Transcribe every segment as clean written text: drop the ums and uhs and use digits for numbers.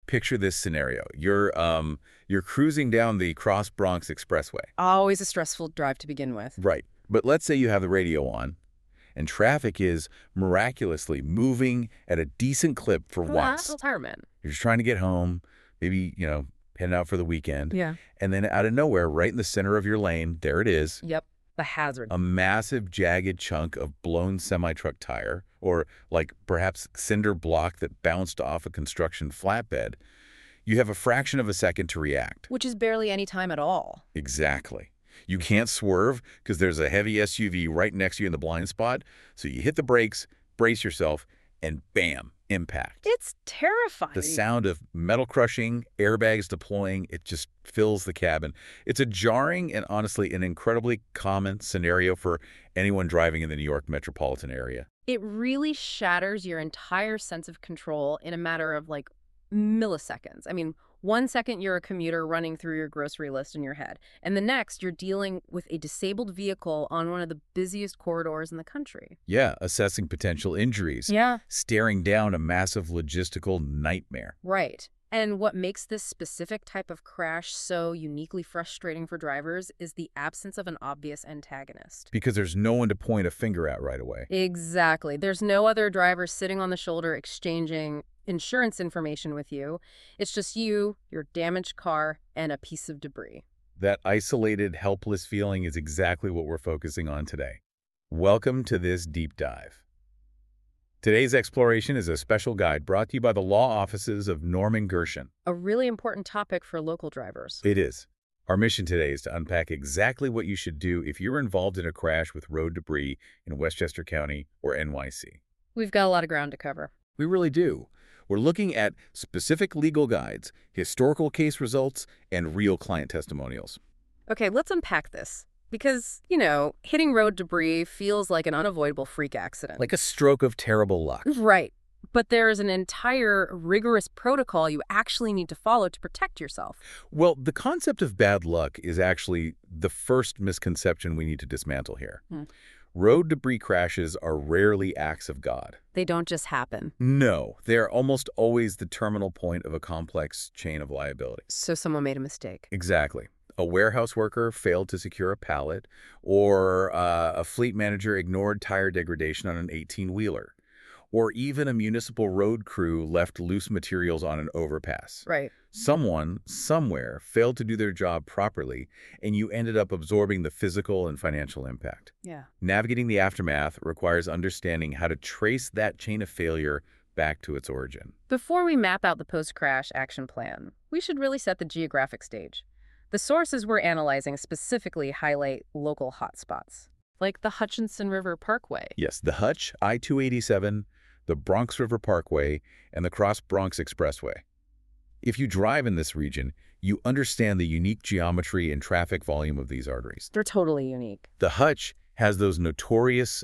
picture this scenario. You're cruising down the Cross Bronx Expressway. Always a stressful drive to begin with. Right. But let's say you have the radio on, and traffic is miraculously moving at a decent clip for once. Retirement. You're just trying to get home, maybe, heading out for the weekend. Yeah. And then out of nowhere, right in the center of your lane, there it is. Yep. The hazard. A massive, jagged chunk of blown semi-truck tire, or like perhaps cinder block that bounced off a construction flatbed. You have a fraction of a second to react. Which is barely any time at all. Exactly. You can't swerve because there's a heavy SUV right next to you in the blind spot. So you hit the brakes, brace yourself, and bam, impact. It's terrifying. The sound of metal crushing, airbags deploying, it just fills the cabin. It's a jarring and honestly an incredibly common scenario for anyone driving in the New York metropolitan area. It really shatters your entire sense of control in a matter of like milliseconds. I mean, 1 second you're a commuter running through your grocery list in your head, and the next you're dealing with a disabled vehicle on one of the busiest corridors in the country. Yeah, assessing potential injuries. Yeah. Staring down a massive logistical nightmare. Right. And what makes this specific type of crash so uniquely frustrating for drivers is the absence of an obvious antagonist. Because there's no one to point a finger at right away. Exactly. There's no other driver sitting on the shoulder exchanging insurance information with you. It's just you, your damaged car, and a piece of debris. That isolated, helpless feeling is exactly what we're focusing on today. Welcome to this deep dive. Today's exploration is a special guide brought to you by the law offices of Norman Gershon. A really important topic for local drivers. It is. Our mission today is to unpack exactly what you should do if you're involved in a crash with road debris in Westchester County or NYC. We've got a lot of ground to cover. We really do. We're looking at specific legal guides, historical case results, and real client testimonials. Okay, let's unpack this. Because, hitting road debris feels like an unavoidable freak accident. Like a stroke of terrible luck. Right. But there is an entire rigorous protocol you actually need to follow to protect yourself. Well, the concept of bad luck is actually the first misconception we need to dismantle here. Road debris crashes are rarely acts of God. They don't just happen. No, they are almost always the terminal point of a complex chain of liability. So someone made a mistake. Exactly. A warehouse worker failed to secure a pallet, or a fleet manager ignored tire degradation on an 18-wheeler, or even a municipal road crew left loose materials on an overpass. Right. Someone, somewhere, failed to do their job properly, and you ended up absorbing the physical and financial impact. Yeah. Navigating the aftermath requires understanding how to trace that chain of failure back to its origin. Before we map out the post-crash action plan, we should really set the geographic stage. The sources we're analyzing specifically highlight local hotspots, like the Hutchinson River Parkway. Yes, the Hutch, I-287, the Bronx River Parkway, and the Cross Bronx Expressway. If you drive in this region, you understand the unique geometry and traffic volume of these arteries. They're totally unique. The Hutch has those notorious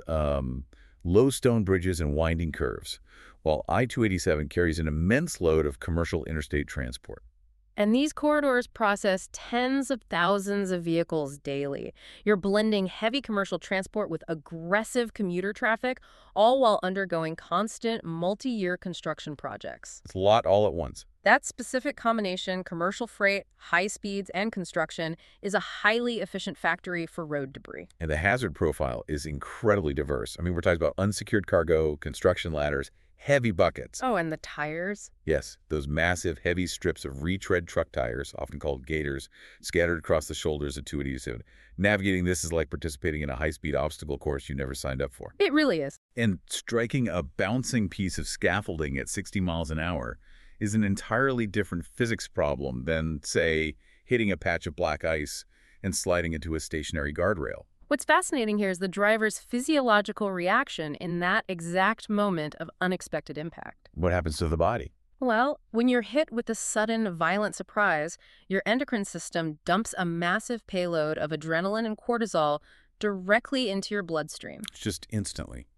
low stone bridges and winding curves, while I-287 carries an immense load of commercial interstate transport. And these corridors process tens of thousands of vehicles daily. You're blending heavy commercial transport with aggressive commuter traffic, all while undergoing constant multi-year construction projects. It's a lot all at once. That specific combination, commercial freight, high speeds, and construction, is a highly efficient factory for road debris. And the hazard profile is incredibly diverse. I mean, we're talking about unsecured cargo, construction ladders, heavy buckets. Oh, and the tires? Yes, those massive, heavy strips of retread truck tires, often called gators, scattered across the shoulders of 287. Navigating this is like participating in a high-speed obstacle course you never signed up for. It really is. And striking a bouncing piece of scaffolding at 60 miles an hour is an entirely different physics problem than, say, hitting a patch of black ice and sliding into a stationary guardrail. What's fascinating here is the driver's physiological reaction in that exact moment of unexpected impact. What happens to the body? Well, when you're hit with a sudden, violent surprise, your endocrine system dumps a massive payload of adrenaline and cortisol directly into your bloodstream. Just instantly.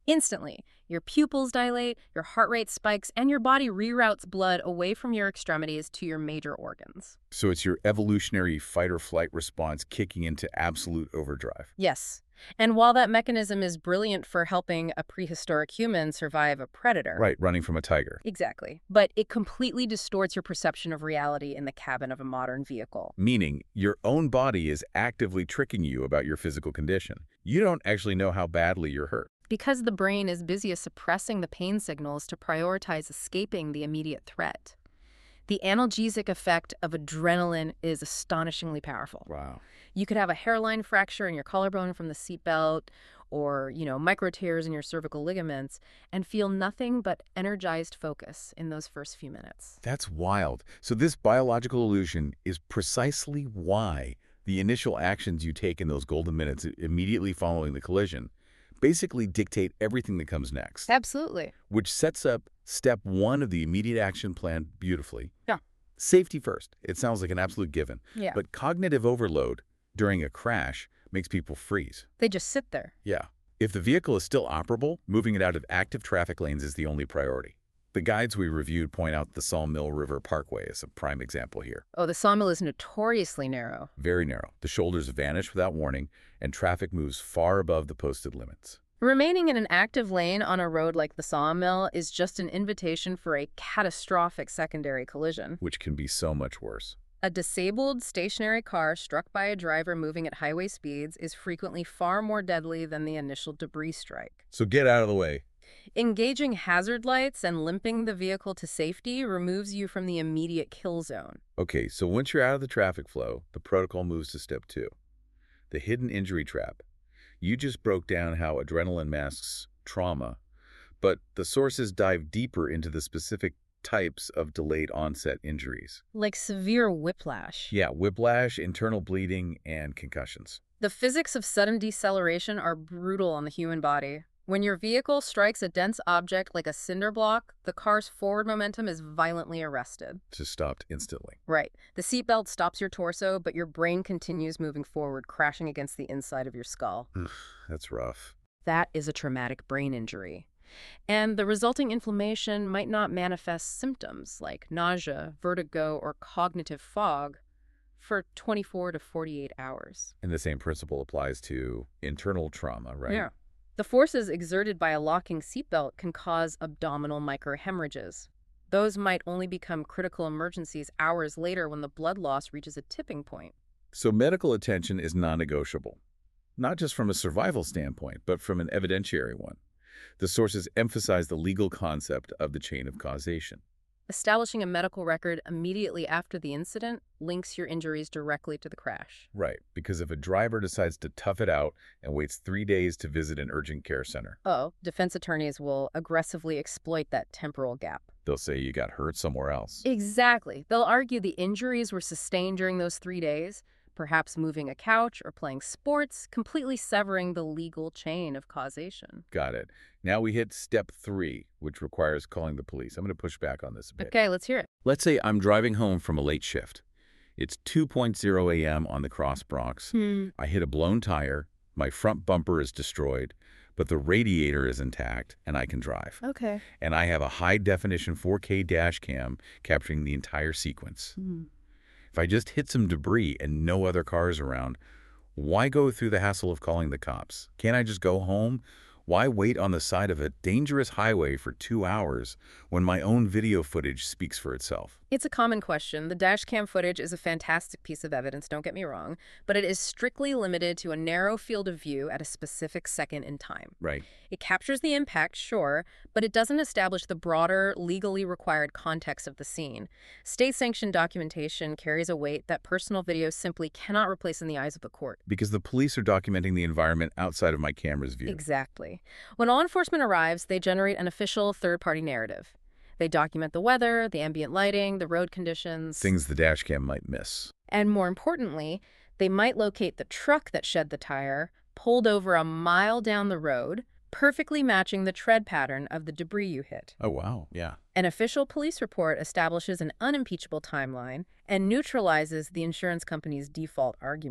Instantly, your pupils dilate, your heart rate spikes, and your body reroutes blood away from your extremities to your major organs. So it's your evolutionary fight-or-flight response kicking into absolute overdrive. Yes. And while that mechanism is brilliant for helping a prehistoric human survive a predator, Right, running from a tiger. exactly, but it completely distorts your perception of reality in the cabin of a modern vehicle. Meaning, your own body is actively tricking you about your physical condition. You don't actually know how badly you're hurt. Because the brain is busy suppressing the pain signals to prioritize escaping the immediate threat. The analgesic effect of adrenaline is astonishingly powerful. Wow. You could have a hairline fracture in your collarbone from the seatbelt or, micro tears in your cervical ligaments and feel nothing but energized focus in those first few minutes. That's wild. So this biological illusion is precisely why the initial actions you take in those golden minutes immediately following the collision basically dictate everything that comes next. Absolutely. Which sets up step one of the immediate action plan beautifully. Yeah. Safety first. It sounds like an absolute given. Yeah. But cognitive overload during a crash makes people freeze. They just sit there. Yeah. If the vehicle is still operable, moving it out of active traffic lanes is the only priority. The guides we reviewed point out the Sawmill River Parkway as a prime example here. Oh, the sawmill is notoriously narrow. Very narrow. The shoulders vanish without warning, and traffic moves far above the posted limits. Remaining in an active lane on a road like the sawmill is just an invitation for a catastrophic secondary collision. Which can be so much worse. A disabled stationary car struck by a driver moving at highway speeds is frequently far more deadly than the initial debris strike. So get out of the way. Engaging hazard lights and limping the vehicle to safety removes you from the immediate kill zone. Okay, so once you're out of the traffic flow, the protocol moves to step two. The hidden injury trap. You just broke down how adrenaline masks trauma, but the sources dive deeper into the specific types of delayed onset injuries. Like severe whiplash. Yeah, whiplash, internal bleeding, and concussions. The physics of sudden deceleration are brutal on the human body. When your vehicle strikes a dense object like a cinder block, the car's forward momentum is violently arrested. Just stopped instantly. Right. The seatbelt stops your torso, but your brain continues moving forward, crashing against the inside of your skull. That's rough. That is a traumatic brain injury. And the resulting inflammation might not manifest symptoms like nausea, vertigo, or cognitive fog for 24 to 48 hours. And the same principle applies to internal trauma, right? Yeah. The forces exerted by a locking seatbelt can cause abdominal microhemorrhages. Those might only become critical emergencies hours later when the blood loss reaches a tipping point. So medical attention is non-negotiable, not just from a survival standpoint, but from an evidentiary one. The sources emphasize the legal concept of the chain of causation. Establishing a medical record immediately after the incident links your injuries directly to the crash. Right, because if a driver decides to tough it out and waits 3 days to visit an urgent care center, Defense attorneys will aggressively exploit that temporal gap. they'll say you got hurt somewhere else. Exactly. They'll argue the injuries were sustained during those 3 days, perhaps moving a couch or playing sports, completely severing the legal chain of causation. Got it. Now we hit step 3, which requires calling the police. I'm going to push back on this a bit. Okay, let's hear it. Let's say I'm driving home from a late shift. It's 2:00 a.m. on the Cross Bronx. I hit a blown tire, my front bumper is destroyed, but the radiator is intact and I can drive. Okay. And I have a high-definition 4K dash cam capturing the entire sequence. If I just hit some debris and no other cars around, why go through the hassle of calling the cops? Can't I just go home? Why wait on the side of a dangerous highway for 2 hours when my own video footage speaks for itself? It's a common question. The dash cam footage is a fantastic piece of evidence, don't get me wrong, but it is strictly limited to a narrow field of view at a specific second in time. Right. It captures the impact, sure, but it doesn't establish the broader, legally required context of the scene. State-sanctioned documentation carries a weight that personal video simply cannot replace in the eyes of the court. Because the police are documenting the environment outside of my camera's view. Exactly. When law enforcement arrives, they generate an official third-party narrative. They document the weather, the ambient lighting, the road conditions. Things the dash cam might miss. And more importantly, they might locate the truck that shed the tire, pulled over a mile down the road, perfectly matching the tread pattern of the debris you hit. Oh, wow. Yeah. An official police report establishes an unimpeachable timeline and neutralizes the insurance company's default argument.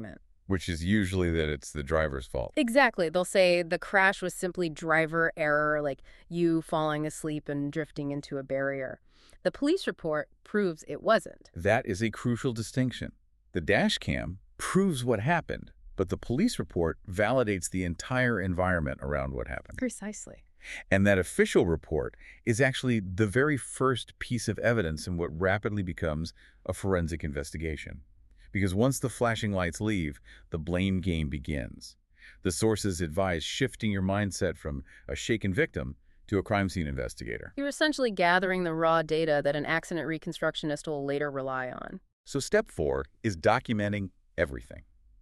which is usually that it's the driver's fault. Exactly. They'll say the crash was simply driver error, like you falling asleep and drifting into a barrier. The police report proves it wasn't. That is a crucial distinction. The dash cam proves what happened, but the police report validates the entire environment around what happened. Precisely. And that official report is actually the very first piece of evidence in what rapidly becomes a forensic investigation. Because once the flashing lights leave, the blame game begins. The sources advise shifting your mindset from a shaken victim to a crime scene investigator. You're essentially gathering the raw data that an accident reconstructionist will later rely on. So step 4 is documenting everything.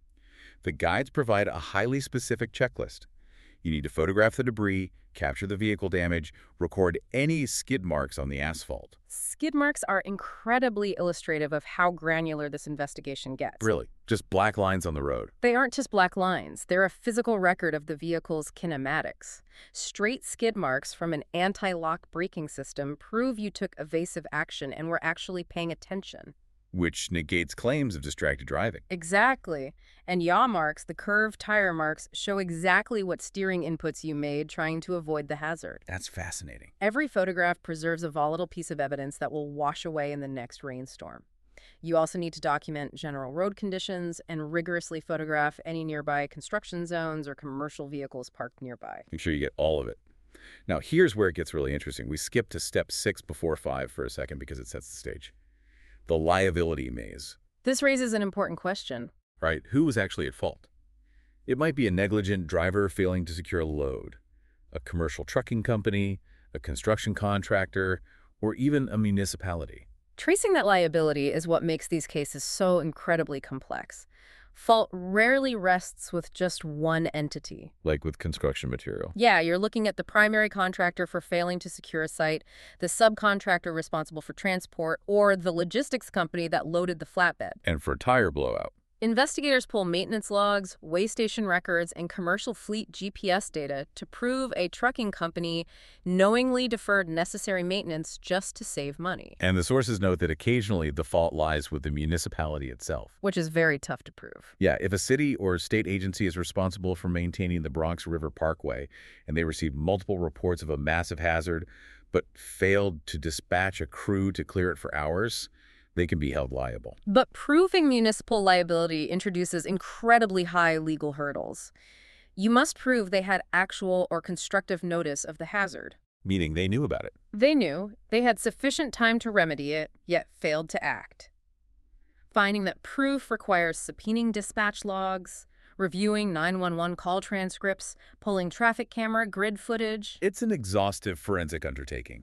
The guides provide a highly specific checklist. You need to photograph the debris, capture the vehicle damage, record any skid marks on the asphalt. Skid marks are incredibly illustrative of how granular this investigation gets. Really, just black lines on the road. They aren't just black lines. They're a physical record of the vehicle's kinematics. Straight skid marks from an anti-lock braking system prove you took evasive action and were actually paying attention. Which negates claims of distracted driving. Exactly. And yaw marks, the curved tire marks, show exactly what steering inputs you made trying to avoid the hazard. That's fascinating. Every photograph preserves a volatile piece of evidence that will wash away in the next rainstorm. You also need to document general road conditions and rigorously photograph any nearby construction zones or commercial vehicles parked nearby. Make sure you get all of it. Now, here's where it gets really interesting. We skip to step 6 before 5 for a second because it sets the stage. The liability maze. This raises an important question. Right? Who was actually at fault? It might be a negligent driver failing to secure a load, a commercial trucking company, a construction contractor, or even a municipality. Tracing that liability is what makes these cases so incredibly complex. Fault rarely rests with just one entity. Like with construction material. Yeah, you're looking at the primary contractor for failing to secure a site, the subcontractor responsible for transport, or the logistics company that loaded the flatbed. And for tire blowout. Investigators pull maintenance logs, weigh station records, and commercial fleet GPS data to prove a trucking company knowingly deferred necessary maintenance just to save money. And the sources note that occasionally the fault lies with the municipality itself. Which is very tough to prove. Yeah, if a city or state agency is responsible for maintaining the Bronx River Parkway and they received multiple reports of a massive hazard but failed to dispatch a crew to clear it for hours, they can be held liable. But proving municipal liability introduces incredibly high legal hurdles. You must prove they had actual or constructive notice of the hazard. Meaning they knew about it. They knew. They had sufficient time to remedy it, yet failed to act. Finding that proof requires subpoenaing dispatch logs, reviewing 911 call transcripts, pulling traffic camera grid footage. It's an exhaustive forensic undertaking.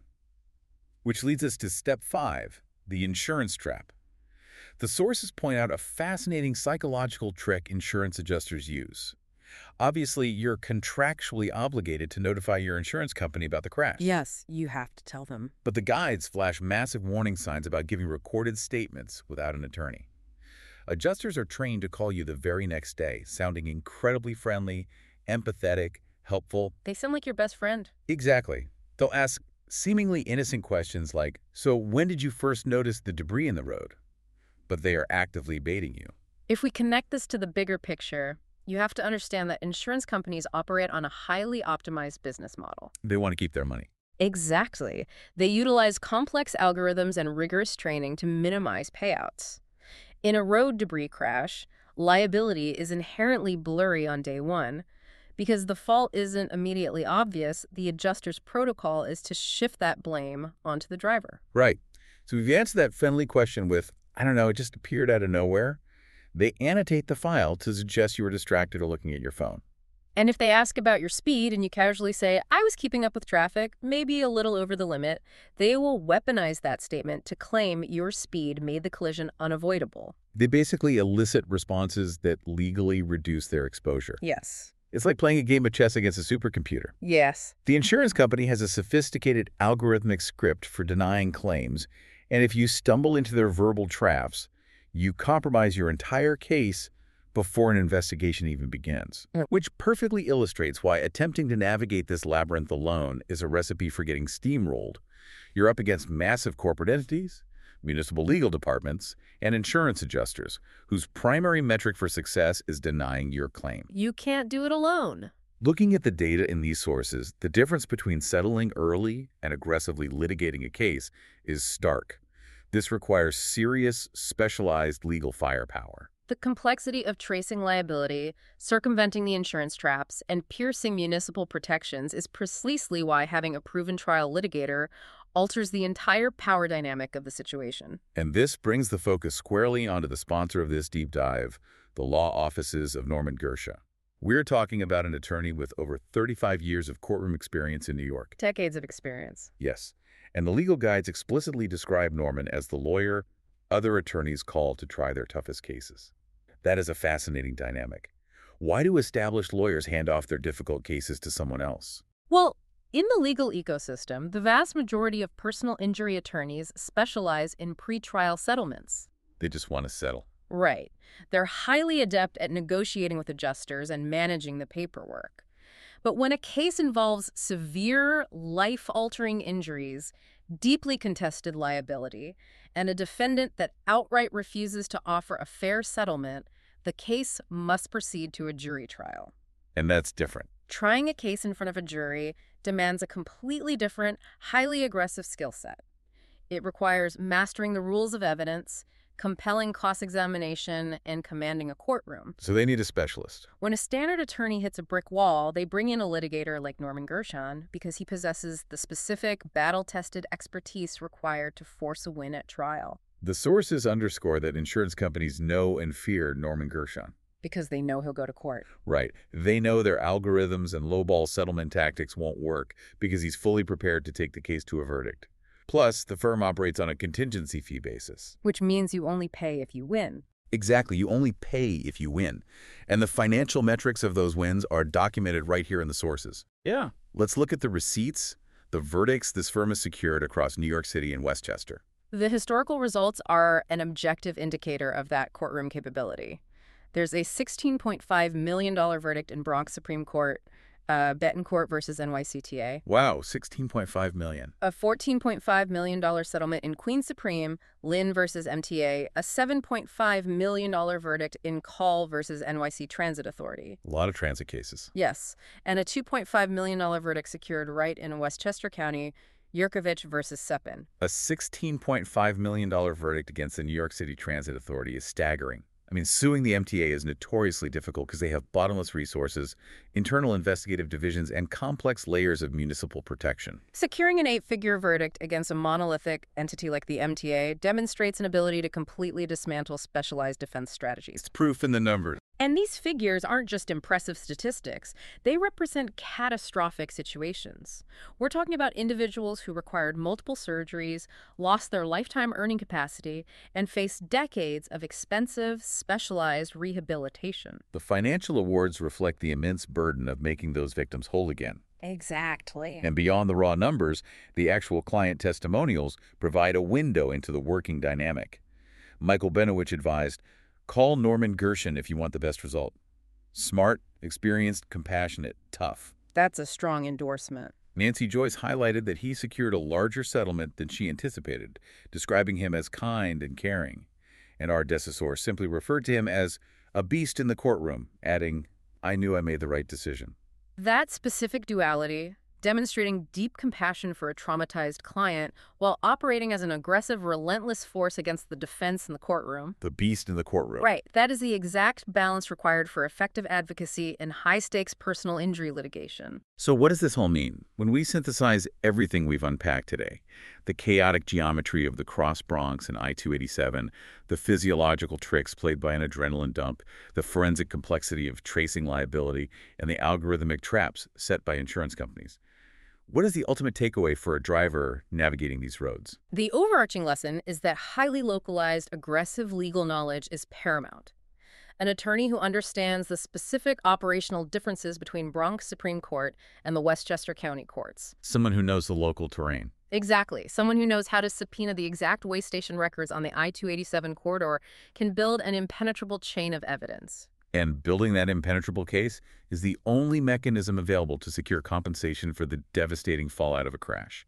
Which leads us to step 5. The insurance trap. The sources point out a fascinating psychological trick insurance adjusters use. Obviously, you're contractually obligated to notify your insurance company about the crash. Yes, you have to tell them. But the guides flash massive warning signs about giving recorded statements without an attorney. Adjusters are trained to call you the very next day, sounding incredibly friendly, empathetic, helpful. They sound like your best friend. Exactly. They'll ask seemingly innocent questions like, so when did you first notice the debris in the road? But they are actively baiting you. If we connect this to the bigger picture, you have to understand that insurance companies operate on a highly optimized business model. They want to keep their money. Exactly. They utilize complex algorithms and rigorous training to minimize payouts. In a road debris crash, liability is inherently blurry on day one. Because the fault isn't immediately obvious, the adjuster's protocol is to shift that blame onto the driver. Right. So if you answer that friendly question with, I don't know, it just appeared out of nowhere, they annotate the file to suggest you were distracted or looking at your phone. And if they ask about your speed and you casually say, I was keeping up with traffic, maybe a little over the limit, they will weaponize that statement to claim your speed made the collision unavoidable. They basically elicit responses that legally reduce their exposure. Yes. It's like playing a game of chess against a supercomputer. Yes. The insurance company has a sophisticated algorithmic script for denying claims, and if you stumble into their verbal traps, you compromise your entire case before an investigation even begins. Which perfectly illustrates why attempting to navigate this labyrinth alone is a recipe for getting steamrolled. You're up against massive corporate entities, municipal legal departments, and insurance adjusters, whose primary metric for success is denying your claim. You can't do it alone. Looking at the data in these sources, the difference between settling early and aggressively litigating a case is stark. This requires serious, specialized legal firepower. The complexity of tracing liability, circumventing the insurance traps, and piercing municipal protections is precisely why having a proven trial litigator alters the entire power dynamic of the situation. And this brings the focus squarely onto the sponsor of this deep dive, the law offices of Norman Gersha. We're talking about an attorney with over 35 years of courtroom experience in New York. Decades of experience. Yes, and the legal guides explicitly describe Norman as the lawyer other attorneys call to try their toughest cases. That is a fascinating dynamic. Why do established lawyers hand off their difficult cases to someone else? Well, in the legal ecosystem, the vast majority of personal injury attorneys specialize in pretrial settlements. They just want to settle. Right. They're highly adept at negotiating with adjusters and managing the paperwork. But when a case involves severe, life-altering injuries, deeply contested liability, and a defendant that outright refuses to offer a fair settlement, the case must proceed to a jury trial. And that's different. Trying a case in front of a jury demands a completely different, highly aggressive skill set. It requires mastering the rules of evidence, compelling cross-examination, and commanding a courtroom. So they need a specialist. When a standard attorney hits a brick wall, they bring in a litigator like Norman Gershon because he possesses the specific, battle-tested expertise required to force a win at trial. The sources underscore that insurance companies know and fear Norman Gershon. Because they know he'll go to court. Right. They know their algorithms and lowball settlement tactics won't work because he's fully prepared to take the case to a verdict. Plus, the firm operates on a contingency fee basis. Which means you only pay if you win. Exactly. You only pay if you win. And the financial metrics of those wins are documented right here in the sources. Yeah. Let's look at the receipts, the verdicts this firm has secured across New York City and Westchester. The historical results are an objective indicator of that courtroom capability. There's a $16.5 million verdict in Bronx Supreme Court, Betancourt versus NYCTA. Wow, $16.5 million. A $14.5 million settlement in Queens Supreme, Lynn versus MTA. A $7.5 million verdict in Call versus NYC Transit Authority. A lot of transit cases. Yes, and a $2.5 million verdict secured right in Westchester County, Yurkovich versus Seppin. A $16.5 million verdict against the New York City Transit Authority is staggering. I mean, suing the MTA is notoriously difficult because they have bottomless resources, internal investigative divisions, and complex layers of municipal protection. Securing an 8-figure verdict against a monolithic entity like the MTA demonstrates an ability to completely dismantle specialized defense strategies. It's proof in the numbers. And these figures aren't just impressive statistics. They represent catastrophic situations. We're talking about individuals who required multiple surgeries, lost their lifetime earning capacity, and faced decades of expensive, specialized rehabilitation. The financial awards reflect the immense burden of making those victims whole again. Exactly. And beyond the raw numbers, the actual client testimonials provide a window into the working dynamic. Michael Benowich advised, "Call Norman Gershon if you want the best result. Smart, experienced, compassionate, tough." That's a strong endorsement. Nancy Joyce highlighted that he secured a larger settlement than she anticipated, describing him as kind and caring. And our decessor simply referred to him as a beast in the courtroom, adding, "I knew I made the right decision." That specific duality, demonstrating deep compassion for a traumatized client while operating as an aggressive, relentless force against the defense in the courtroom. The beast in the courtroom. Right. That is the exact balance required for effective advocacy in high-stakes personal injury litigation. So what does this all mean? When we synthesize everything we've unpacked today, the chaotic geometry of the Cross Bronx and I-287, the physiological tricks played by an adrenaline dump, the forensic complexity of tracing liability, and the algorithmic traps set by insurance companies, what is the ultimate takeaway for a driver navigating these roads? The overarching lesson is that highly localized, aggressive legal knowledge is paramount. An attorney who understands the specific operational differences between Bronx Supreme Court and the Westchester County courts. Someone who knows the local terrain. Exactly. Someone who knows how to subpoena the exact way station records on the I-287 corridor can build an impenetrable chain of evidence. And building that impenetrable case is the only mechanism available to secure compensation for the devastating fallout of a crash.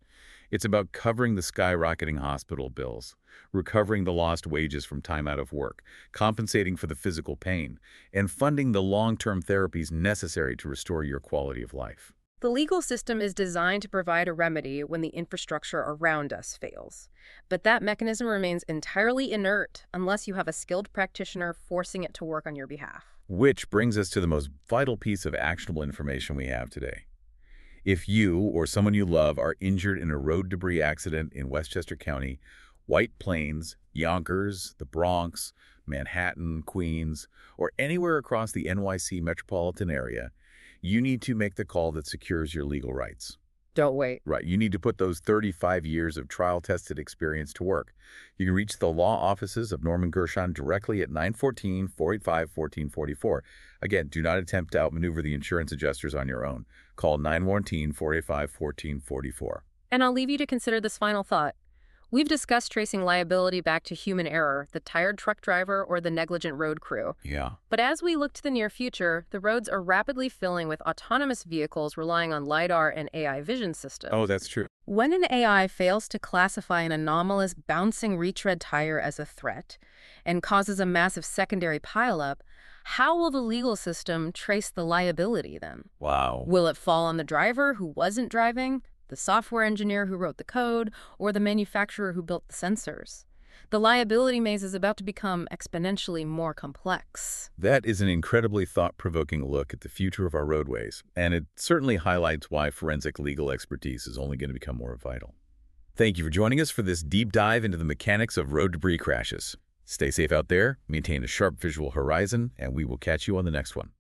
It's about covering the skyrocketing hospital bills, recovering the lost wages from time out of work, compensating for the physical pain, and funding the long-term therapies necessary to restore your quality of life. The legal system is designed to provide a remedy when the infrastructure around us fails. But that mechanism remains entirely inert unless you have a skilled practitioner forcing it to work on your behalf. Which brings us to the most vital piece of actionable information we have today. If you or someone you love are injured in a road debris accident in Westchester County, White Plains, Yonkers, the Bronx, Manhattan, Queens, or anywhere across the NYC metropolitan area, you need to make the call that secures your legal rights. Don't wait. Right, you need to put those 35 years of trial-tested experience to work. You can reach the law offices of Norman Gershon directly at 914-485-1444. Again, do not attempt to outmaneuver the insurance adjusters on your own. Call 914-485-1444. And I'll leave you to consider this final thought. We've discussed tracing liability back to human error, the tired truck driver or the negligent road crew. Yeah. But as we look to the near future, the roads are rapidly filling with autonomous vehicles relying on LiDAR and AI vision systems. Oh, that's true. When an AI fails to classify an anomalous bouncing retread tire as a threat and causes a massive secondary pileup, how will the legal system trace the liability then? Wow. Will it fall on the driver who wasn't driving, the software engineer who wrote the code, or the manufacturer who built the sensors? The liability maze is about to become exponentially more complex. That is an incredibly thought-provoking look at the future of our roadways, and it certainly highlights why forensic legal expertise is only going to become more vital. Thank you for joining us for this deep dive into the mechanics of road debris crashes. Stay safe out there, maintain a sharp visual horizon, and we will catch you on the next one.